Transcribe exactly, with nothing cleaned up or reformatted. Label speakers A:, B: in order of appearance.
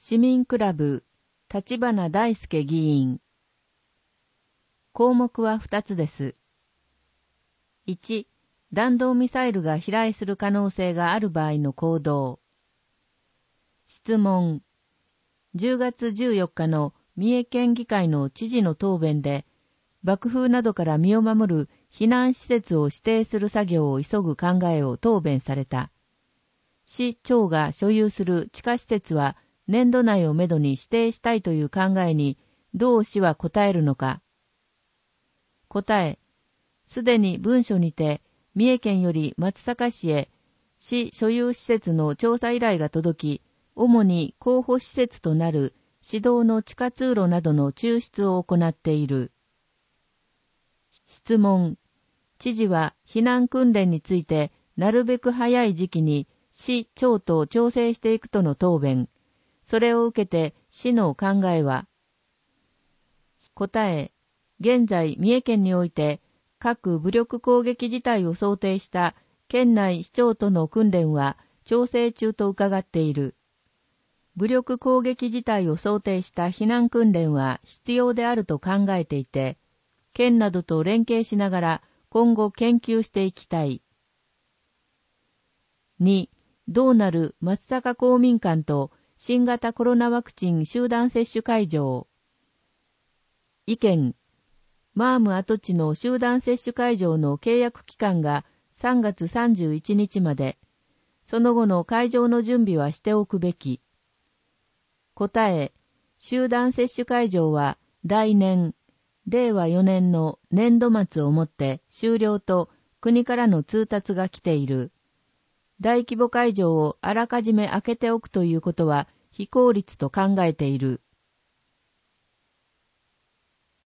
A: 市民クラブ、立花大輔議員。項目はふたつです。いち、弾道ミサイルが飛来する可能性がある場合の行動。質問。じゅうがつじゅうよっかの三重県議会の知事の答弁で、爆風などから身を守る避難施設を指定する作業を急ぐ考えを答弁された。市町が所有する地下施設は年度内をめどに指定したいという考えに、同市は答えるのか。答え、すでに文書にて、三重県より松阪市へ、市所有施設の調査依頼が届き、主に候補施設となる市道の地下通路などの抽出を行っている。質問。知事は避難訓練について、なるべく早い時期に市町と調整していくとの答弁。それを受けて市の考えは。答え、現在三重県において各武力攻撃事態を想定した県内市町との訓練は調整中と伺っている。武力攻撃事態を想定した避難訓練は必要であると考えていて、県などと連携しながら今後研究していきたい。に、どうなる松阪公民館と新型コロナワクチン集団接種会場。意見。マーム跡地の集団接種会場の契約期間がさんがつさんじゅういちにちまで、その後の会場の準備はしておくべき。答え、集団接種会場は来年、れいわよねんの年度末をもって終了と国からの通達が来ている。大規模会場をあらかじめ開けておくということは非効率と考えている。